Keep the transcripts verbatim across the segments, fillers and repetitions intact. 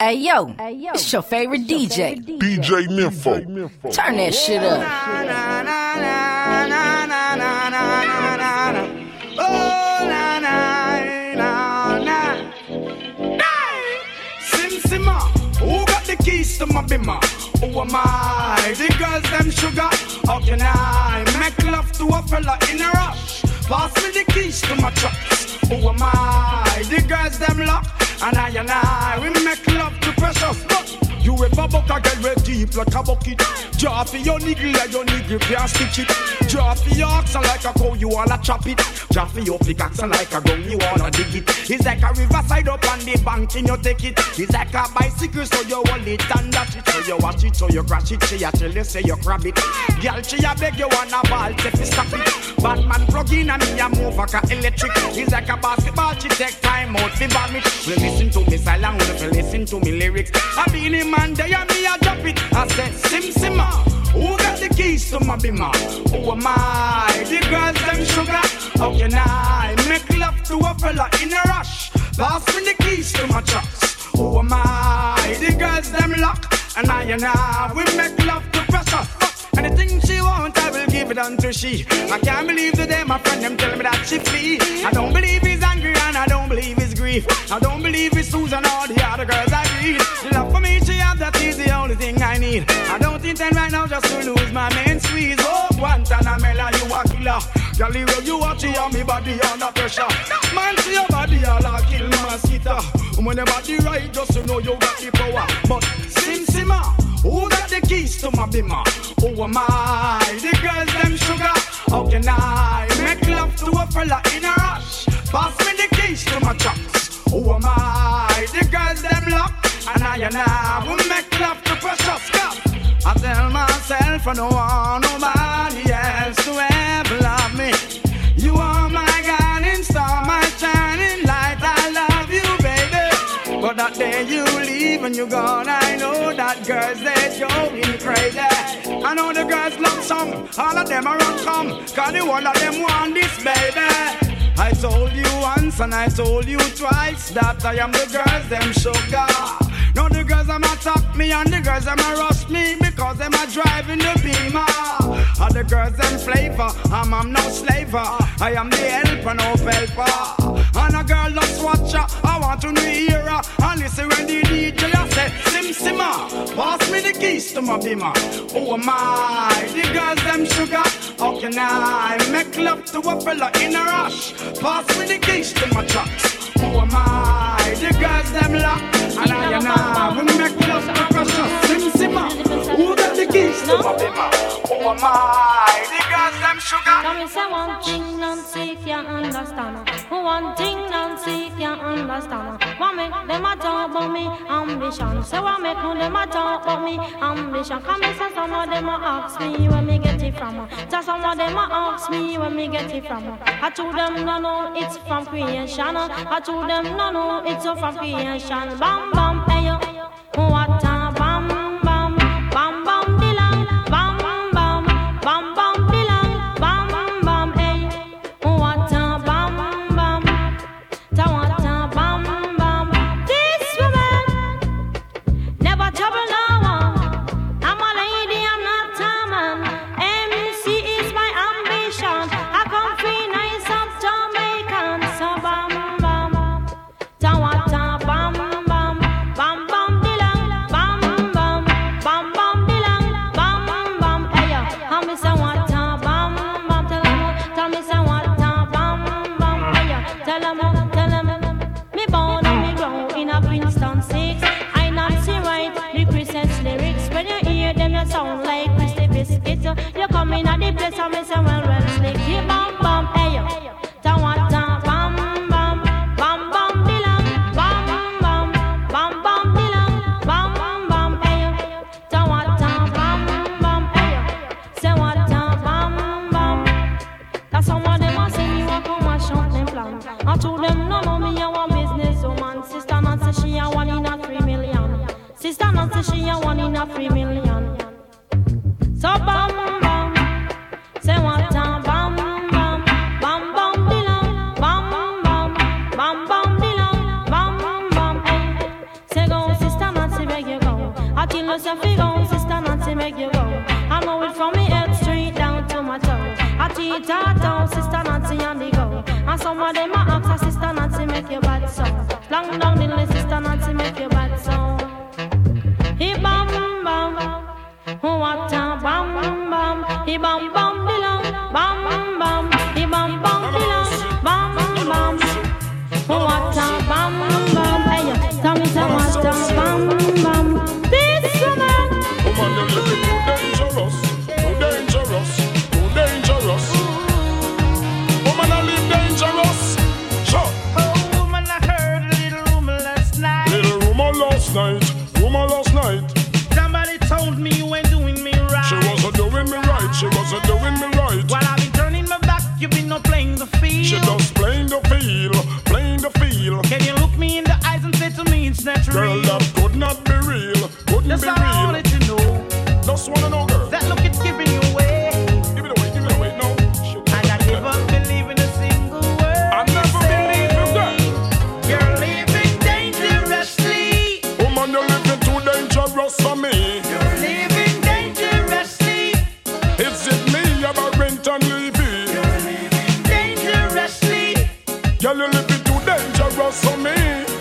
Hey yo, it's your favorite D J, D J Nympho. Turn that shit up. Oh, na na na na. Sim Simma, who got the keys to my bimmer? Who am I? The girls them sugar. How can I make love to a fella in a rush? Pass me the keys to my trucks. Who am I? The girls them lock. And I and I, we make love to precious. But you ever buck a girl with deep like a bucket? Draw for your niggle like your niggle can't stitch it. Draw for your oxen like a cow, you wanna chop it. Draw for your pickaxe like a gun, you wanna dig it. It's like a riverside up on the bank and you take it. It's like a bicycle, so you hold it and dash it. So you watch it, so you crash it. She a tell you, say you grab it. Girl, she a beg you wanna ball, take you stop it. Batman plug in and me a move like a electric. It's like a basketball, she take time out to bomb it. Well, listen to me silent, well, listen to me lyrics. I been in man, they and me a drop it. I said, Sim Simma, who got the keys to my bimmer? Who am I? The girls them sugar. How can I make love to a fella in a rush? Pass me the keys to my trucks. Who am I? The girls them lock. And I and I, we make love to precious. Anything she want, I will give it unto she. I can't believe today my friend them tell me that she flee. I don't believe he's angry and I don't believe he's grief. I don't believe it's Susan or the other girls I read. The love for me she have, that is the only thing I need. I don't intend right now just to lose my main squeeze. Oh, Guantanamela, you a killer. Jolly well you watch it on me body under pressure. Man, see your body all a kill mosquito. When the body right, just to know you got the power. But Sim Simma, who got the keys to my bimmer? Who am I? The girls them sugar. How can I make love to a fella in a rush? Pass me the keys to my trucks. Who am I? The girls them lock. And I and I will make love to precious cup. I tell myself I don't want nobody else to ever love me. You are my guiding star, my shining light. I love you, baby. But that day you leave and you're gone, I know that girls they going crazy. I know the girls love song, all of them are run come, cause the one of them want this, baby. I told you once and I told you twice that I am the girls them sugar. Now the girls them attack me and the girls them a rush me because them a driving the beamer. And the girls them flavor, I'm, I'm no slaver. I am the helper, no helper. And a girl loves watcher, I want to hear her. And listen when the D J I say, Sim Simma, pass me the keys to my bimmer. Who am I? The girls them sugar. How can I make love to a fella in a rush? Pass me the keys to my trucks. Who am I? The girls them lock. And I and I will make love to precious. Sim Simma, who got the keys to my bimmer? Who am I? The girls them sugar. Come and say one thing, Nancy can't understand. One thing, Nancy can't understand. What make them a talk about me ambition? Say what make them a talk about me ambition? Come and say some of them a ask me where me get it from. Just some of them a ask me where me get it from. I told them no no, it's from creation. I told them no no, it's from creation. Bam bam, hey yo, what a bam bam, bam bam dilang, bam bam, bam bam dilang, bam bam, hey, what a bam bam, ta what a bam bam. This woman never trouble no one. I'm a lady, I'm not a man. M C is my ambition. I come free nice up Jamaican, so bam bam, ta what a bam bam, bam bam dilang, bam bam, bam bam dilang, bam bam. Hey yo, how me say what a bam bam? Tell 'em, tell me say what a bam bam. Hey yo, tell 'em, tell 'em. Me born and me grow in a Princeton six. I not see right the Christmas lyrics. When you hear them, you sound like Christy Biscuit. You come in at the place and me say well well slick. You bam bam. Hey yo, ta what a bam bam, bam bam dilang, bam bam, bam bam dilang, bam bam. Hey yo, ta what a bam bam. Hey yo, say what a bam bam. That's some of them a say you a come and shut them plan. I told them no no, me a one business woman. Sister Nancy she a one in a three million. Sister Nancy she a one in a three million. So bam bam, say what a bam bam, bam bam dilang, bam bam, bam bam dilang, bam bam. Hey, say go sister Until you say fi go, Sister Nancy make you go. I know it from me head straight down to my toe. I teach her down, Sister Nancy on the go. And some of them a ask her, Sister Nancy make you bad so. Long down the list, Sister Nancy make you bad so. He bam bam, what a bam bam. He bam bam below, bam bam. He bam bam below, bam bam. What a bam bam. Hey, tell me say what a bam bam. This woman, woman, you living too dangerous, too dangerous, too dangerous. Woman, I live dangerous. Sure. Oh, woman, I heard a little rumor last night. Little rumor last night, rumor last night. Somebody told me you ain't doing me right. She wasn't doing me right, she wasn't doing me right. While I've been turning my back, you've been not playing the field. She just playing the field, playing the field. Can you look me in the eyes and say to me it's not real? Girl, that could not be real, couldn't That's be all real. I wanted to know. Just wanna know, girl. That look it's giving you away. Give it away, give it away, no. Shit. And I never believe in a single word. I never believe in that. You're living dangerously. Woman, you're living too dangerous for me. You're living dangerously. Is it me, about rent and Levy? You're living dangerously. Girl, you're living too dangerous for me.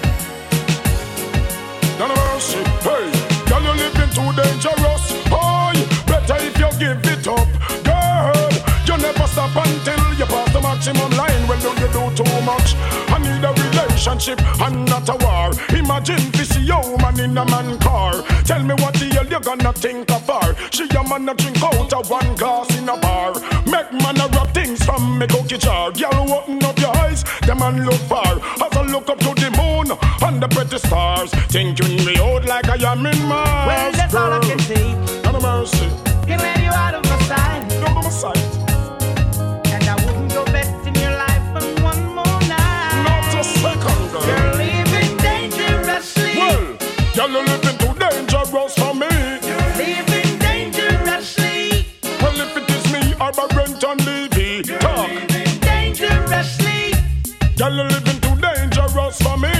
No, no mercy, hey. Girl, you're living too dangerous. Oh, better if you give it up. Girl, you never stop until you pass the maximum line. Well, don't you do too much? I need a relationship and not a war. Imagine this woman in a man car. Tell me what the hell you gonna think of her. She a man a drink out of one glass in a bar. Make man a rub things from me cookie jar. Girl, open up your eyes, the man look far. As I look up to the moon and the pretty stars, thinking me out like I am in Mars. Well, that's all I can say. No mercy, Can let you out of my sight. no my sight. And I wouldn't go best in your life for one more night. Not a second, girl. You're living dangerously. Well, girl, you're living too dangerous for me. You're living dangerously. Well, if it is me, I'm a rent and Levy. Talk. Living dangerously. Girl, you're living too dangerous for me.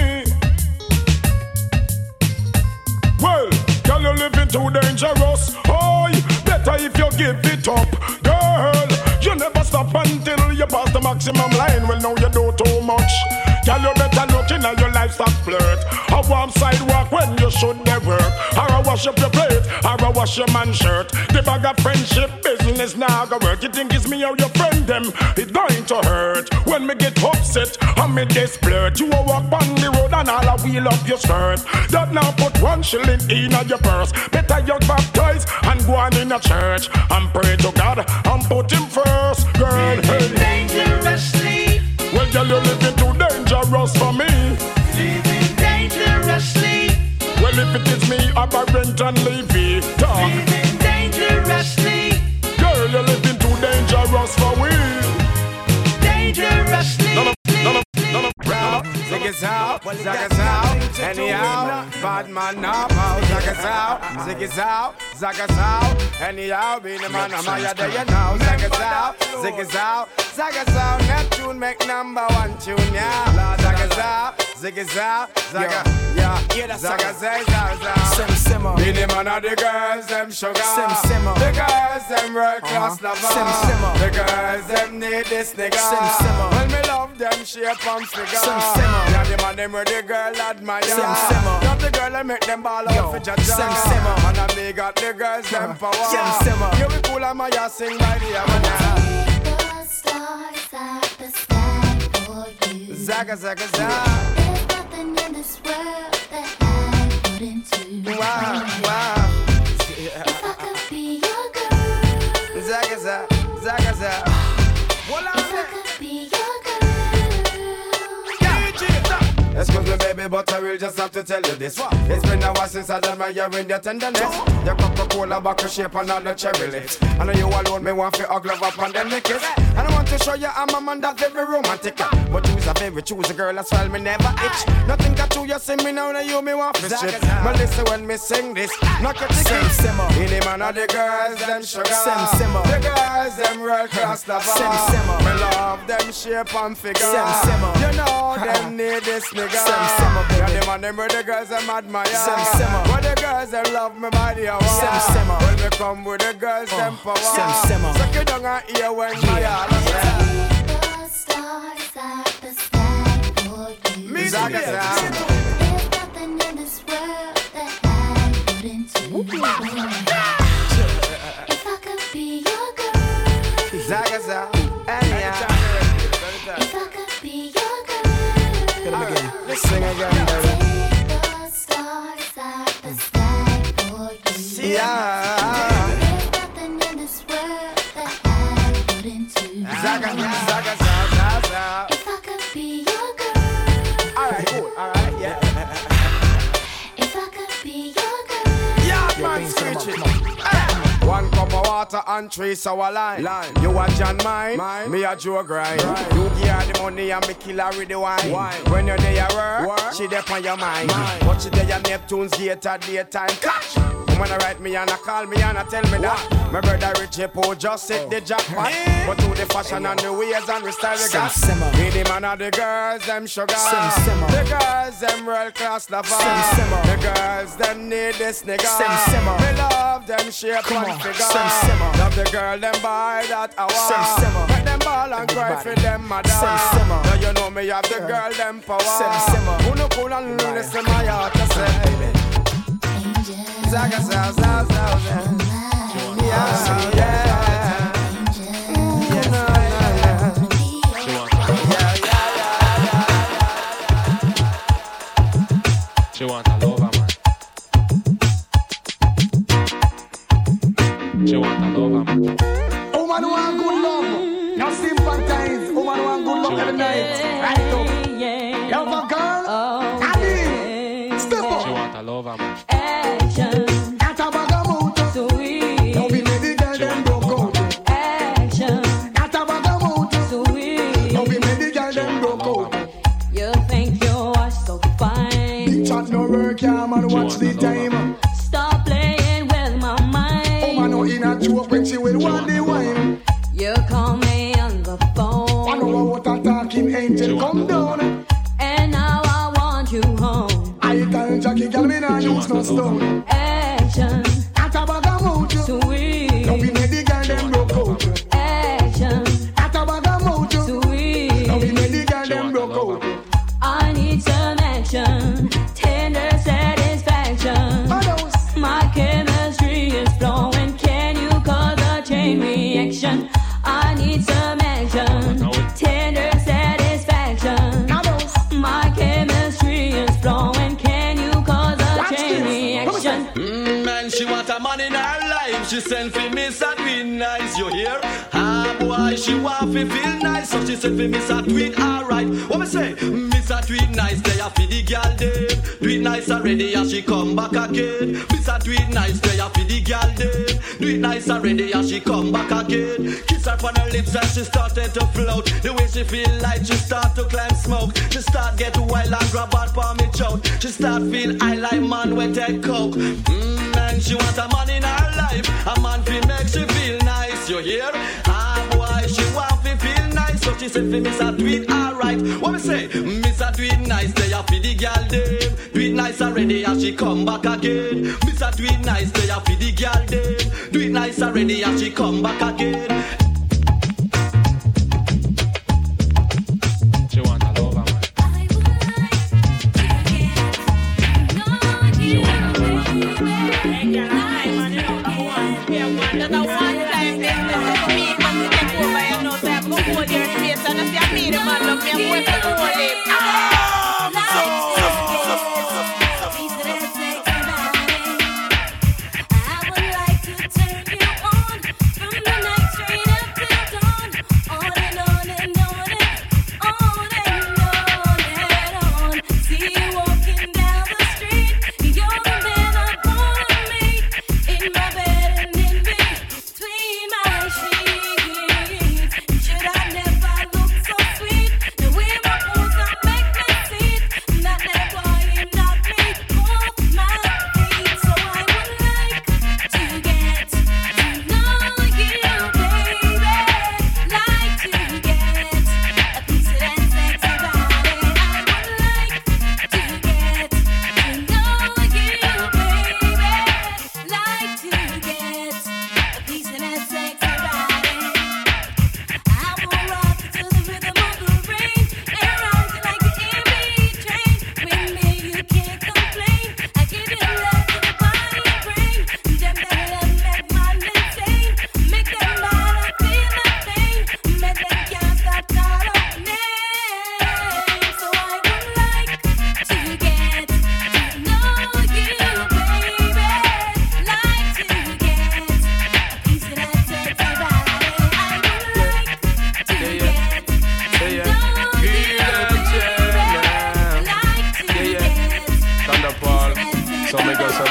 Well, girl, you're living too dangerous. Oh, better if you give it up. Girl, you never stop until you pass the maximum line. Well, now you do too much. Girl, you better look in at your livestock flirt. A warm sidewalk when you should they work. Or I wash up your plate, or I wash your man shirt. The bag of friendship business now go work. You think it's me or your friend them? It's going to hurt when me get upset and me get splurt. You a walk on the road and all I wheel up your skirt. That now put one shilling in your purse. Better you baptize and go on in a church and pray to God and put him first. Girl, Living hey. dangerously. Well, girl, you're living too dangerous for me. Living dangerously. Well, if it is me, I'm a rent and Levy. Talk. Living dangerously. Girl, you're living too dangerous for we. Dangerously. No, no, no, no, no, no. Zig is out, zag is out, anyhow, bad man now, out, zag is out, zig is out, zag is out, anyhow, be the man, I'm higher than you now, zag is out, zig is out, zag is out, Neptune make number one tune, yeah, zag is out, zig is out, zag is, yeah, zag is out, Sim simmer, be the man of the girls, them sugar, Sim simmer, the girls, them world class lover, Sim simmer, the girls, them need this nigga, Sim simmer, well me love them shape and figure, Sim simmer. yeah, the man them where the girl admire. Sim simmer. Got the girl that make them ball out for jaja. Sim simmer. And I me got the girls them power. Sim simmer. You be cool and my ass sing by the Amana. The stars at the sky for you. Zaga zaga zaga. There's nothing in this world that I wouldn't do. Wow wow. If I could be your girl. Zaga zaga zaga zaga. If I could be your girl. Excuse me, baby, but I will just have to tell you this. It's been a while since I done my hearing your tenderness. Your Coca-Cola bottle shape and all the cherry lips. I know you alone, me want to hug love up and then me kiss. And I want to show you I'm a man that's very romantic. But you's a very choose a girl as well, me never itch. Nothing got to you, see me now, now you me want to shit. But listen when me sing this, knock your ticket. simmer. In the man of the girls, them sugar. Sim simmer. The girls, them world class lover. Sim simmer. Me love them shape and figure. Sim simmer. You know them need this nigga. Sim simmer, baby. Yeah, them and them where the girls them admire. Sim simmer. Where the girls them them love me body a wow. When me come with the girls, them power. Suck it down and hear when my heart say. The stars are the sky for you. Me Zaga There's nothing in this world that I wouldn't do. If I could be your girl. Zaga Zaga. If I could be your girl. Let's sing again, baby. The stars are the sky for you. Yeah. There's nothing in this world that I wouldn't do. Zaga, zaga, zaga, zaga. If I could be your girl. Alright, cool, alright, yeah. If I could be your girl. Yeah, man, screech it. One cup of water and three sour lime. Lime. You a John mine, mine. Me a Joe grind. Right. You give her the money and me kill her with the wine. wine. When you're there work, work, she there on your mind. mind. But she there your Neptune's gate at daytime. Catch! When I write me and I call me and I tell me that my brother Richie Poe just hit the jackpot. But to the fashion and the ways and the style we got. Me the man of the girls, them sugar. The girls, them world class lover. The girls, them need this nigga. Me love them shape and figure. Love the girl, them buy that hour. Make them ball and cry for them mother. Now you know me have the girl, them power. Who no cool and listen my heart to say. Zaga, zaga, zaga, zaga. Yeah, yeah. She want a lover, man. She want a lover, man. Woman want good love. Now sympathize. Woman want good love every night. Right up. Love a girl. I mean, step up. She want a lover, man. Watch the time. Stop playing with my mind. Oh man, no in a joke when she will want the wine. You call me on the phone. I know what a talking angel come down. And now I want you home. I tell Jackie, girl, me nah use no stone. Action. At a bag of mood. Sweet. Don't be made the girl them broke out. Action. At a bag of mood. Sweet. Don't be made the girl them broke out. I need some action. Tender satisfaction. My chemistry is flowing. Can you cause a chain reaction? I need some action. Tender satisfaction. My chemistry is flowing. Can you cause a chain reaction? Mm, man, she want a man in her life. She send for me so tweet nice. You hear? Ah boy, she want to feel nice. So she send for me so tweet alright. What me say? Miss a tweet nice. They are for the girl them. Tweet nice already and she come back again. Miss a tweet nice. They are for the girl them. Do it nice already and she come back again. Kiss her on her lips and she started to float. The way she feel like she start to climb smoke. She start get wild and grab out for me choke. She start feel I like man with take coke. Mmm, and she want a man in her life. A man fi make she feel nice. You hear? Ah boy, she want fi feel nice. So she said fi miss a tweet alright. What me say? Miss a tweet nice. They are fi the girl them. Do it nice already and she come back again. Miss a tweet nice. They are fi the girl them. Do it nice already and she come back again. She want a lover, man. She want a lover, Should I never look so sweet? The way my pose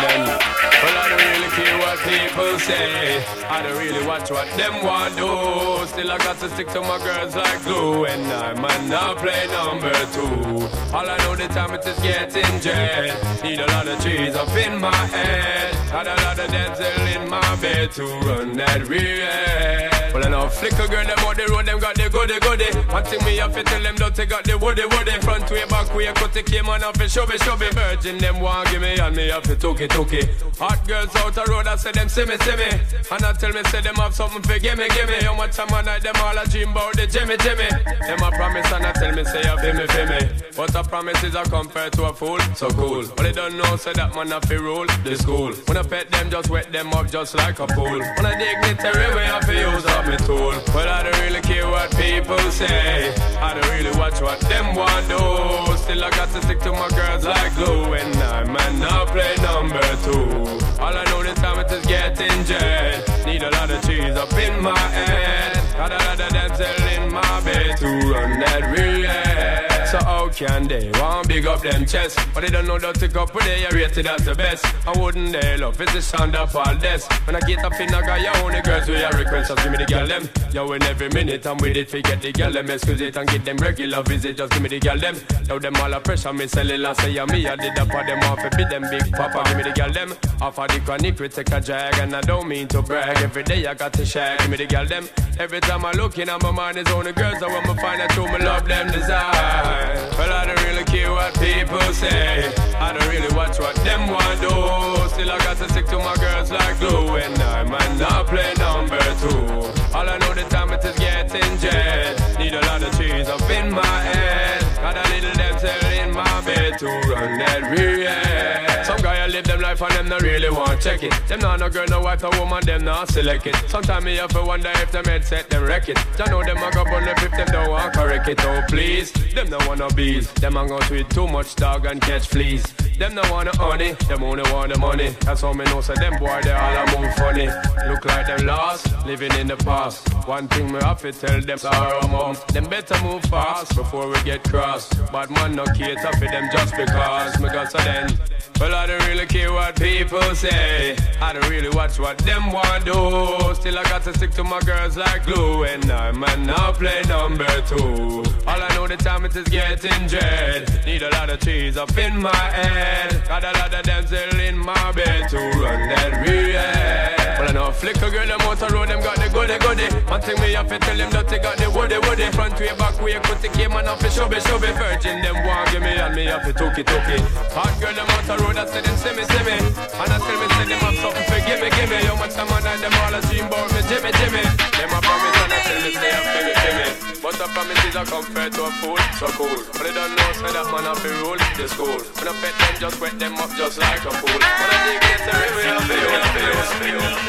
again. Well, I don't really care what people say. I don't really watch what them want do. Still I got to stick to my girls like glue. And I might not play number two. All I know the time it is getting jet. Need a lot of trees up in my head. Had a lot of Denzel in my bed to run that real. Well, I know flicker girl, them on the road, them got the goody goody. One thing me have to tell them, don't they got the woody woody. Front way, back way, cut the came on off the show me, show me. Virgin, them want give me, and me have to took it, took it. Hot girls out the road, I say them see me, see me. And I tell me, say them have something for gimme, gimme. How much time I night, them all a dream about the Jimmy, Jimmy. Them a promise, and I tell me, say, you feel me, feel me. But a promise is a compared to a fool, so cool. But they don't know, say that man have to rule the school. When I pet them, just wet them up just like a pool. When I dignitary, we have to use up me tool. But I don't really care what people say. I don't really watch what them want do. Still I got to stick to my girls like glue. And I might not play number two. All I know this time it is getting jet. Need a lot of cheese up in my head. Got a lot of Denzel in my bed to run that real. So how can they want big up them chest? But they don't know that to go up they are rated as the best. I wouldn't they love it's the sound of all this. When I get up in a guy, you only girls with your request. Just give me the girl them. Yo, in every minute I'm with it, forget the girl them. Excuse it and get them regular visit. Just give me the girl them. Now them all a pressure me cellular say yeah, me I did up for them off. Be them big papa, give me the girl them. Off of the chronic we take a drag. And I don't mean to brag. Every day I got to shag. Give me the girl them. Every time I look in at my mind is only girls. I want me find out who me love them desire. Well, I don't really care what people say. I don't really watch what them want do. Still I got to stick to my girls like glue. And I might not play number two. All I know the time it is getting jet. Need a lot of cheese up in my head. Got a little Denzel in my bed to run that real. Some guy I live them life and them not really want check it. Them not no girl, no wife, no woman, them not select it. Sometimes me have to wonder if them headset them wreck it. I know them a go burn up if them don't want correct it. Oh please, them no wanna bees. Them a go tweet too much dog and catch fleas. Them no wanna honey, them only want the money. That's how me know so them boy they all a move funny. Look like them lost, living in the past. One thing me have to tell them sorrow mom. Them better move fast before we get cross. But man no cater for them just because. Me got so then. Well I don't really care what people say. I don't really watch what them want do. Still I got to stick to my girls like glue. And I might not play number two. All I know the time it is getting dread. Need a lot of cheese up in my head. Got a lot of Denzel in my bed to run that real. Well I know flicker girl them out the road, them got the goody goody. One thing me have to tell them that they got the woody woody. Front way, back way, put the came on off the show be, show be. Virgin them want give me and me have to took it, took it. Hot girl them out the road, I say them see me, see me. And I tell me say them have something for gimme, gimme. How much time I night them all a dream about me, Jimmy, Jimmy. Them a promise and I tell me say I'm gimme, gimme. But the promise is a compared to a fool, so cool. But they don't know say that man have to rule the school. When I pet them, just wet them up just like a fool. When I dig it, I really have to use, use, use.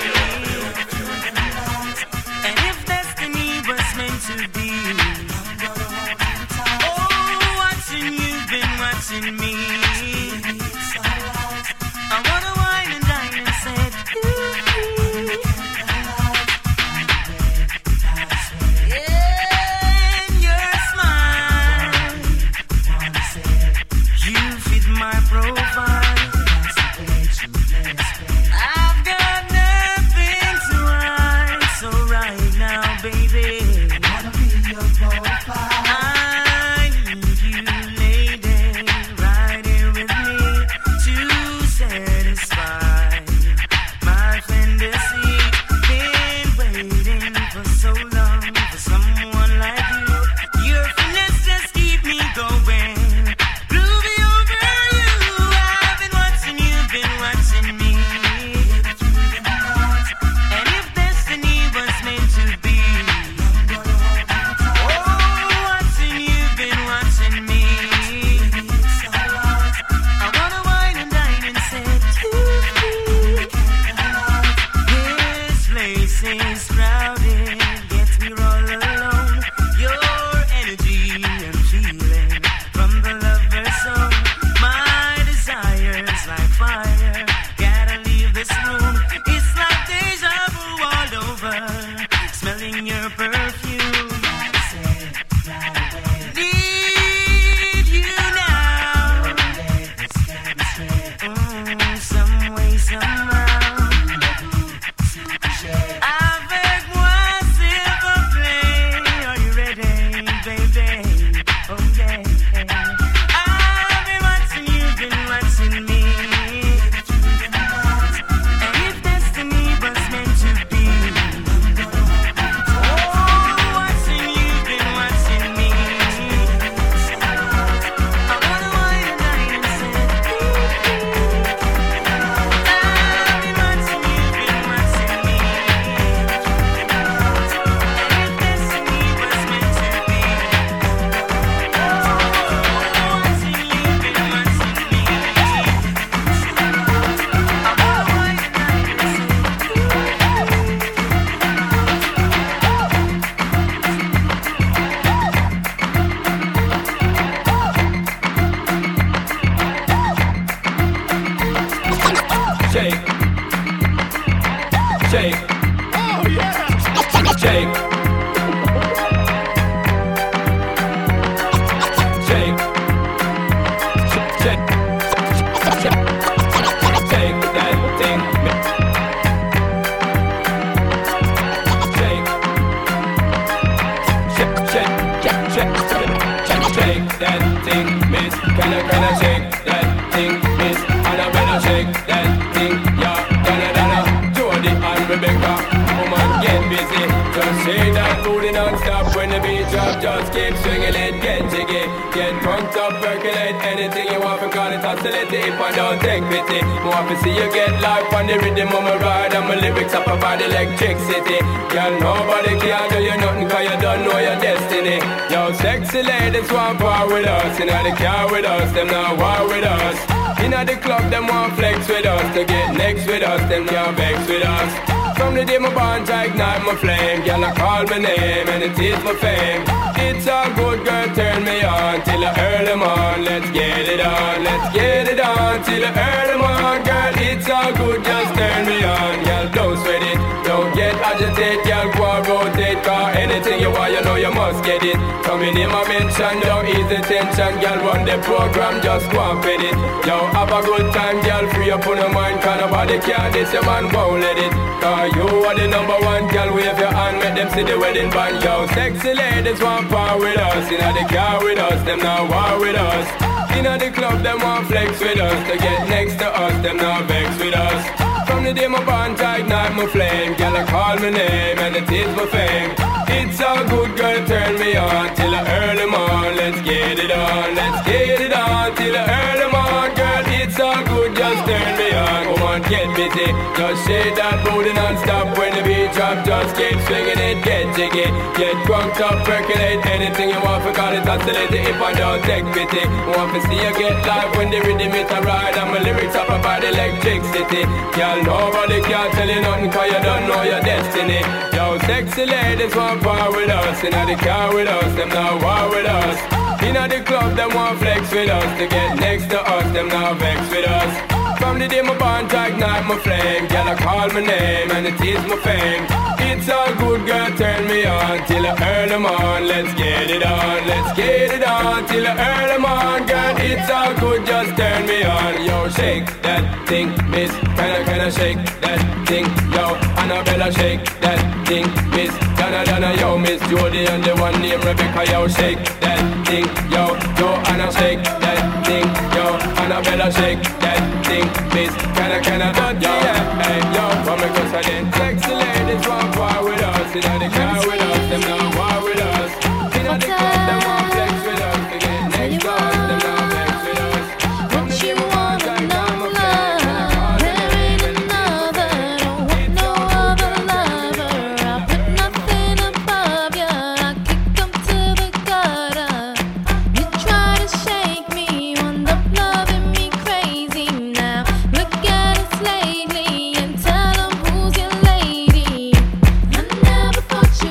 And if destiny was meant to be, oh, watching you've been watching me. I wanna wine and dine and set you free. And your smile, you fit my profile. Coming in my mention, don't ease the tension, girl. Run the program, just go and fit it. Yo, have a good time, girl. Free up on your mind, cause nobody care. This your man won't let it. Cause you are the number one, girl. Wave your hand, make them see the wedding band. Yo, sexy ladies want power with us. Inna the car with us, them now war with us. Inna the club, them want flex with us. To get next to us, them now vex with us. From the day my bond, I ignite my flame. Girl, I call my name, and it is my fame. It's all good, girl, turn me on till the early morn. Let's get it on, let's get it on till the early morn, girl. It's all good, just turn me on. Come on, get busy, just shake that booty non-stop. When the beat drop, just keep swinging it, get jiggy. Get drunk up, percolate anything you want, for call it oscillate. If I don't take pity, want to see you get live when the rhythm it a ride. And my lyrics up about electricity. Girl, nobody can tell you nothing, cause you don't know your destiny. Yo, sexy ladies want power with us. Inna the car with us, them now war with us. Inna the club, them want flex with us. To get next to us, them now vex with us. From the day my bond, I ignite my flame. Girl, I call my name, and it is my fame. It's all good, girl, turn me on till the early morn. Let's get it on, let's get it on till the early morn, girl. It's all good, just turn me on. Yo, shake that thing, miss. Kinda, kinda shake that thing. Yo, Annabella, shake that thing, miss. Donna, Donna, yo, Miss Jody, and the one named Rebecca. Yo, shake that thing. Yo, Joanna, shake that thing. Yo, Annabella, shake that thing, miss. Kinda, kinda, yo, hey, yo, from a cause I didn't sexy ladies want war with us. Inna the car with us, them now war with us. Inna the club, them want flex with us. To get next to us, them now vex with us. From the day my bond, I ignite my flame. And I call the name, and it is my fame. It's all good, girl, turn me on. Put nothing above you, I kick 'em to the gutter. You try to shake me, wound up loving me crazy now. Look at us lately and tell 'em who's your lady. I never thought you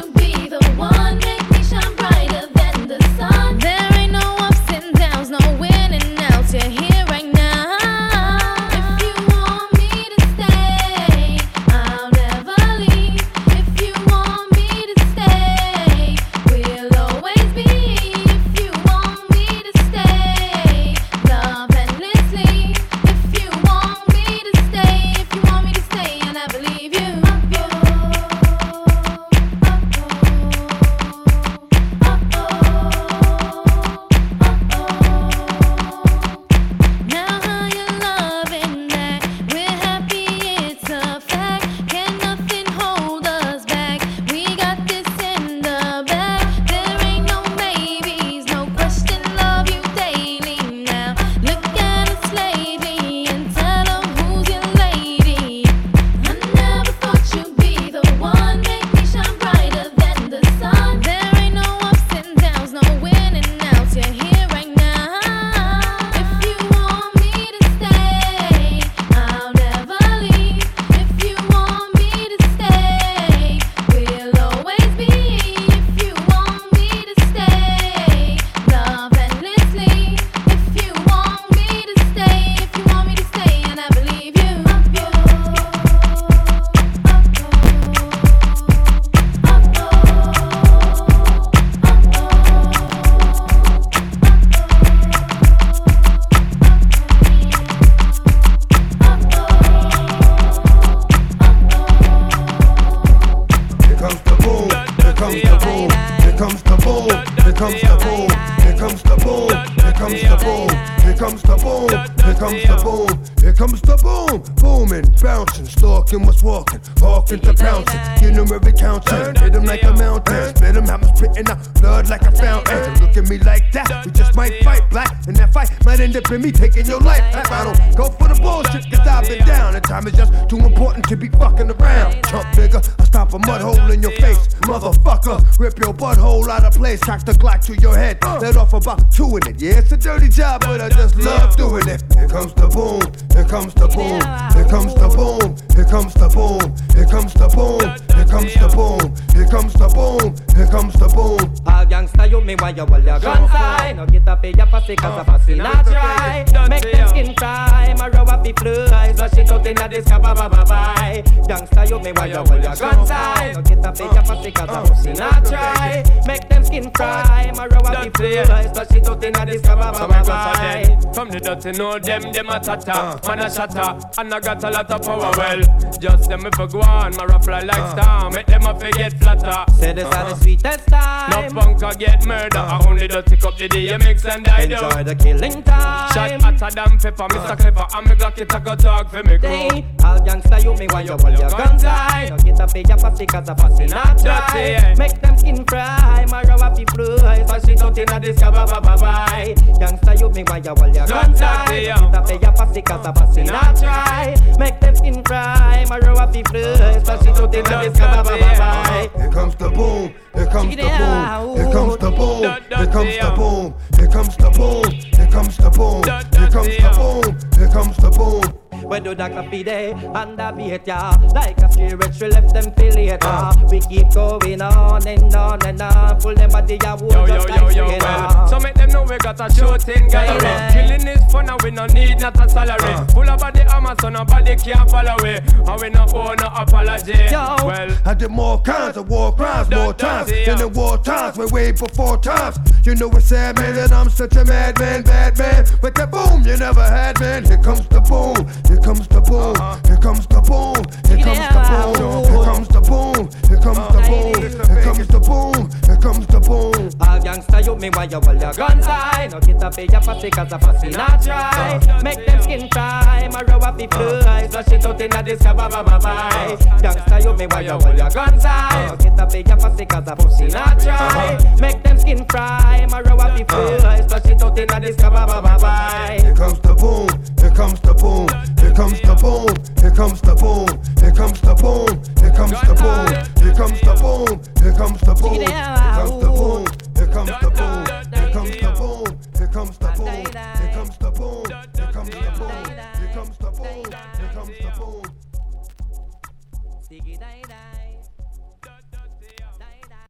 comes the boom, here comes the boom, here comes the boom, booming, bouncing, stalking, what's walking, walking to pouncing, you know every counting, hit him like a mountain, spit him, I'm spitting out blood like a fountain. Look at me like that, we just might fight black, and that fight might end up in me taking your life. I don't go for the bullshit, cause I've been down, and time is just too important to be fucking around. Chump nigga, I stop a mud hole in your face, motherfucker, rip your butthole out of place, cock the Glock to your head, let off about two in it. Yeah, it's a dirty job, but I just love doing it. Here comes the boom, here comes the boom, here comes the boom, here comes the boom, here comes the boom, here comes the boom, here comes the boom, here comes the boom. All gangsta you me while you hold your guns high. No get up in your pussy cause a pussy not dry. Make them skin cry, my row up the fly. So shit out inna this ka ba ba ba bye. Gangsta you me while you hold your guns high. No get up in your pussy cause a pussy not dry. Make them skin cry, my row up the fly. So shit out inna this ka ba ba ba bye. From the dirty know them, them a tata, man a shatter, and I got a lot of power. Well, just them if I go on, my rough fly like star, make them a forget flatter. Say this are the sweetest time. No punk a get murder, I only don't take up the D M X and I do. Enjoy the killing time. Shot hotter than pepper, Mister Clever, and me Glock it a go talk for me crew. All gangsta you me while you hold your guns high. No get up in your pussy cause a pussy not dry. Make them skin cry, my row up the fly. So shit out inna this ka ba ba ba bye. Gangsta you me while you hold your guns high. No get up in your pussy cause a pussy not dry. Make them skin cry, my row up the fly. So shit out inna this ka ba ba ba bye. Here comes the boom, here comes the boom, here comes the boom, here comes the boom, here comes the boom, here comes the boom, here comes the boom, here comes the boom. When do that coffee day and the beat ya like a spirit, we left them feel later. Uh. We keep going on and on and on. Full them body ya wood just yo, like yo, yo, well. So make them know we got a shooting gallery. Yeah. Killing is fun and we no need not a salary. Uh. Full of body armor so nobody can follow it. And we no owe no apology. Yo. Well, I did more kinds of war crimes, more times than in war times. We way before times. You know it's sad man that I'm such a madman, bad man. But the boom you never had, man. Here comes the boom. Here comes the boom, here comes the boom, here comes the boom, here comes the boom, here comes the boom, here comes the boom, here comes the boom. All gangsta you me while you hold your guns high. No get up in your pussy cause a pussy not dry. Make them skin cry, my row up the fly. So shit out inna this ka ba ba ba bye. Gangsta you me while you hold your guns high. No get up in your pussy cause a pussy not dry. Make them skin cry, my row up the fly. So shit out inna this ka ba ba ba bye. Here comes the boom, here comes the boom. Here comes the boom, here comes the boom, here comes the boom, here comes the boom, here comes the boom, here comes the boom, here comes the boom, here comes the boom, here comes the boom, here comes the boom, here comes the boom, here comes the boom, here comes the boom, here comes the boom.